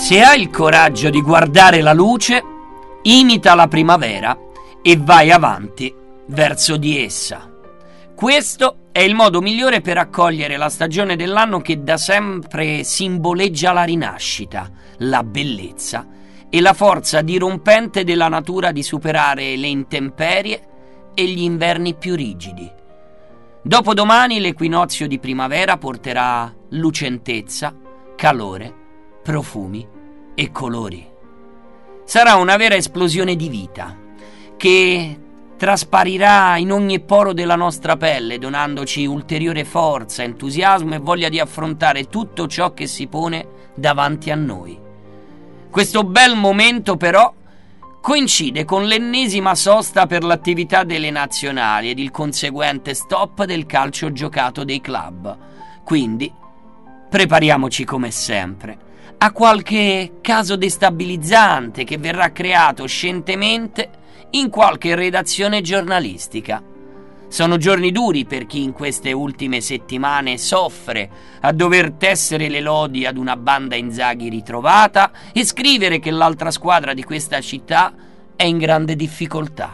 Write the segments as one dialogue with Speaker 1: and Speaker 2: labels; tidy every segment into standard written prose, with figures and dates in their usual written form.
Speaker 1: Se hai il coraggio di guardare la luce, imita la primavera e vai avanti verso di essa. Questo è il modo migliore per accogliere la stagione dell'anno che da sempre simboleggia la rinascita, la bellezza e la forza dirompente della natura di superare le intemperie e gli inverni più rigidi. Dopodomani l'equinozio di primavera porterà lucentezza, calore, profumi e colori. Sarà una vera esplosione di vita che trasparirà in ogni poro della nostra pelle, donandoci ulteriore forza, entusiasmo e voglia di affrontare tutto ciò che si pone davanti a noi. Questo bel momento però coincide con l'ennesima sosta per l'attività delle nazionali ed il conseguente stop del calcio giocato dei club. Quindi prepariamoci come sempre a qualche caso destabilizzante che verrà creato scientemente in qualche redazione giornalistica. Sono giorni duri per chi in queste ultime settimane soffre a dover tessere le lodi ad una banda Inzaghi ritrovata e scrivere che l'altra squadra di questa città è in grande difficoltà.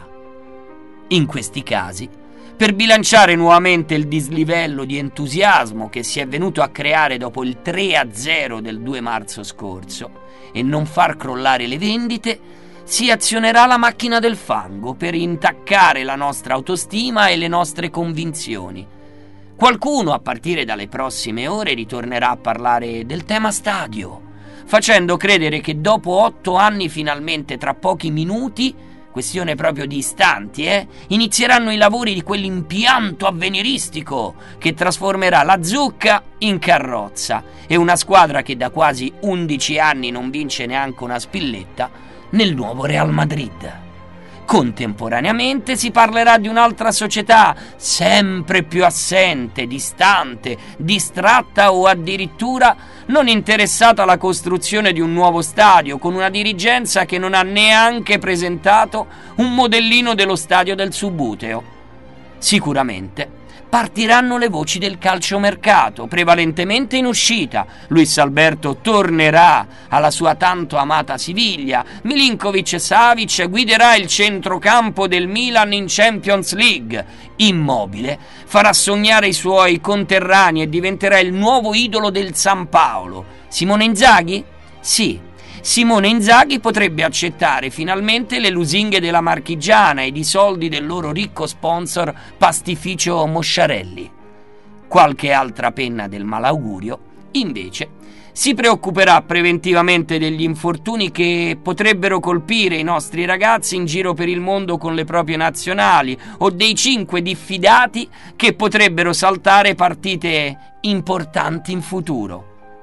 Speaker 1: In questi casi, per bilanciare nuovamente il dislivello di entusiasmo che si è venuto a creare dopo il 3-0 del 2 marzo scorso e non far crollare le vendite, si azionerà la macchina del fango per intaccare la nostra autostima e le nostre convinzioni. Qualcuno, a partire dalle prossime ore, ritornerà a parlare del tema stadio, facendo credere che dopo 8 anni finalmente, tra pochi minuti, questione proprio di istanti, inizieranno i lavori di quell'impianto avveniristico che trasformerà la zucca in carrozza e una squadra che da quasi 11 anni non vince neanche una spilletta nel nuovo Real Madrid. Contemporaneamente si parlerà di un'altra società sempre più assente, distante, distratta o addirittura non interessata alla costruzione di un nuovo stadio, con una dirigenza che non ha neanche presentato un modellino dello stadio del Subuteo. Sicuramente partiranno le voci del calciomercato, prevalentemente in uscita. Luis Alberto tornerà alla sua tanto amata Siviglia, Milinkovic-Savic guiderà il centrocampo del Milan in Champions League, Immobile farà sognare i suoi conterranei e diventerà il nuovo idolo del San Paolo. Simone Inzaghi? Sì. Simone Inzaghi potrebbe accettare finalmente le lusinghe della Marchigiana ed i soldi del loro ricco sponsor Pastificio Mosciarelli. Qualche altra penna del malaugurio, invece, si preoccuperà preventivamente degli infortuni che potrebbero colpire i nostri ragazzi in giro per il mondo con le proprie nazionali o dei 5 diffidati che potrebbero saltare partite importanti in futuro.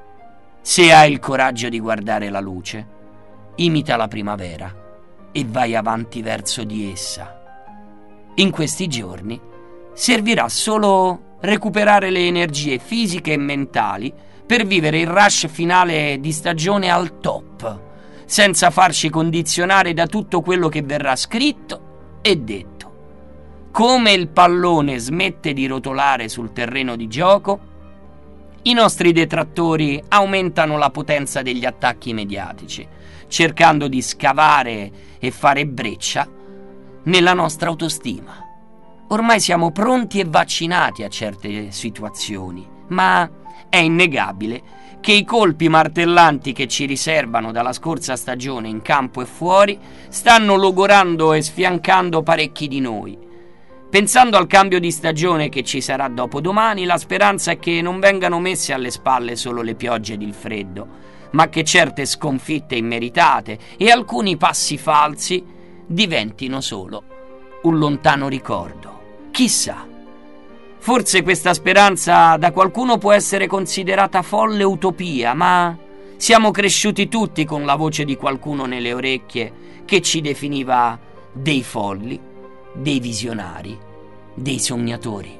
Speaker 1: Se hai il coraggio di guardare la luce, imita la primavera e vai avanti verso di essa. In questi giorni servirà solo recuperare le energie fisiche e mentali per vivere il rush finale di stagione al top, senza farci condizionare da tutto quello che verrà scritto e detto. Come il pallone smette di rotolare sul terreno di gioco, i nostri detrattori aumentano la potenza degli attacchi mediatici, cercando di scavare e fare breccia nella nostra autostima. Ormai siamo pronti e vaccinati a certe situazioni, ma è innegabile che i colpi martellanti che ci riservano dalla scorsa stagione in campo e fuori stanno logorando e sfiancando parecchi di noi. Pensando al cambio di stagione che ci sarà dopodomani, la speranza è che non vengano messe alle spalle solo le piogge ed il freddo, ma che certe sconfitte immeritate e alcuni passi falsi diventino solo un lontano ricordo. Chissà, forse questa speranza da qualcuno può essere considerata folle utopia, ma siamo cresciuti tutti con la voce di qualcuno nelle orecchie che ci definiva dei folli, dei visionari, dei sognatori.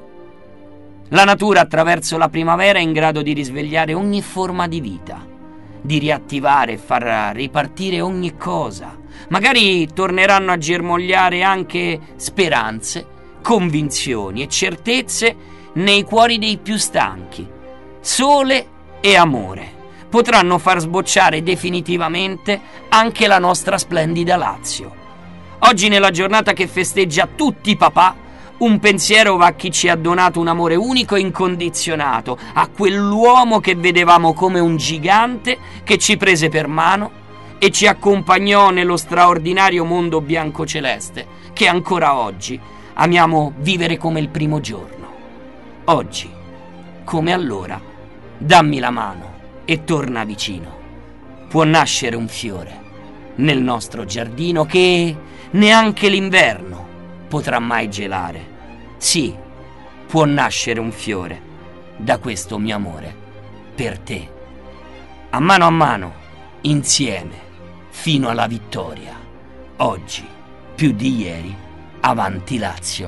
Speaker 1: La natura attraverso la primavera è in grado di risvegliare ogni forma di vita, di riattivare e far ripartire ogni cosa. Magari torneranno a germogliare anche speranze, convinzioni e certezze nei cuori dei più stanchi. Sole e amore potranno far sbocciare definitivamente anche la nostra splendida Lazio. Oggi, nella giornata che festeggia tutti i papà, un pensiero va a chi ci ha donato un amore unico e incondizionato, a quell'uomo che vedevamo come un gigante che ci prese per mano e ci accompagnò nello straordinario mondo bianco-celeste che ancora oggi amiamo vivere come il primo giorno. Oggi, come allora, dammi la mano e torna vicino. Può nascere un fiore nel nostro giardino che neanche l'inverno potrà mai gelare. Sì, può nascere un fiore da questo mio amore per te. A mano, insieme, fino alla vittoria. Oggi, più di ieri, avanti Lazio.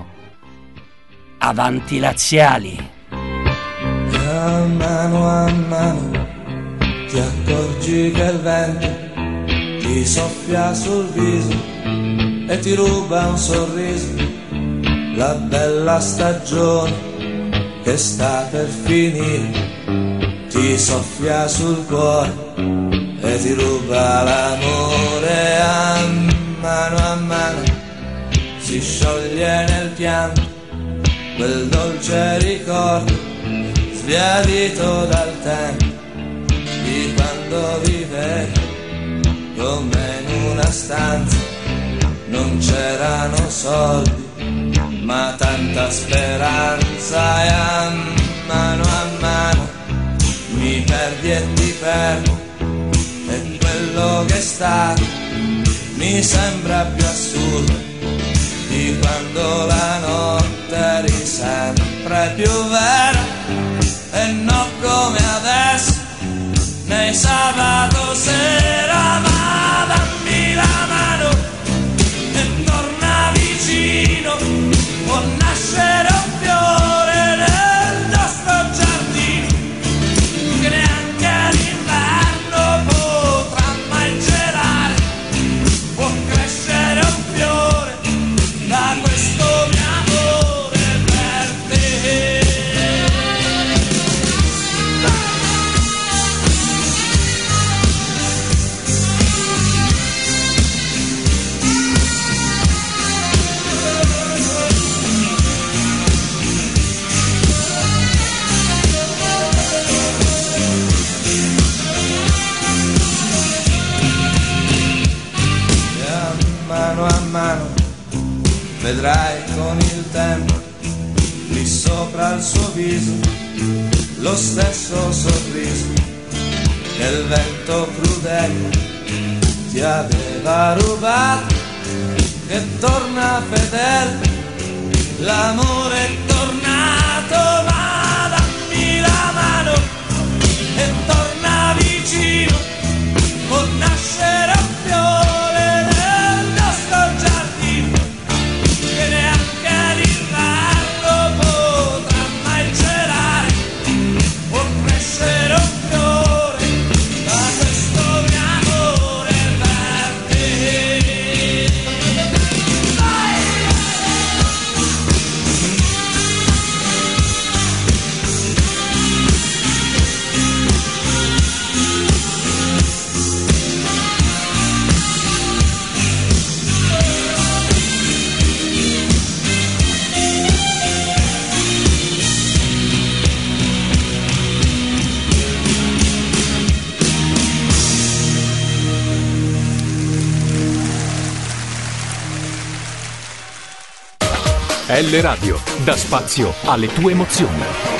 Speaker 1: Avanti laziali!
Speaker 2: A mano ti accorgi che il vento ti soffia sul viso e ti ruba un sorriso, la bella stagione che sta per finire, ti soffia sul cuore e ti ruba l'amore. A mano si scioglie nel pianto quel dolce ricordo sbiadito dal tempo di quando vivevi come in una stanza. Non c'erano soldi, ma tanta speranza. E a mano mi perdi e ti perdo, e quello che è stato mi sembra più assurdo di quando la notte eri sempre più vera. E no come adesso, nei sabato sera, ma dammi la mano e torna vicino. Può nascere un fiore nel nostro giardino che neanche l'inverno potrà mai gelare. Può crescere un fiore da questo mio amore per te. A mano vedrai con il tempo lì sopra il suo viso lo stesso sorriso che il vento crudele ti aveva rubato, che torna fedele, l'amore è tornato. Ma dammi la mano e torna vicino. Può nascere un fiore nel nostro giardino che neanche l'inverno potrà mai gelare. Può crescere un fiore da questo mio amore per te. Vai!
Speaker 3: L Radio dà spazio alle tue emozioni.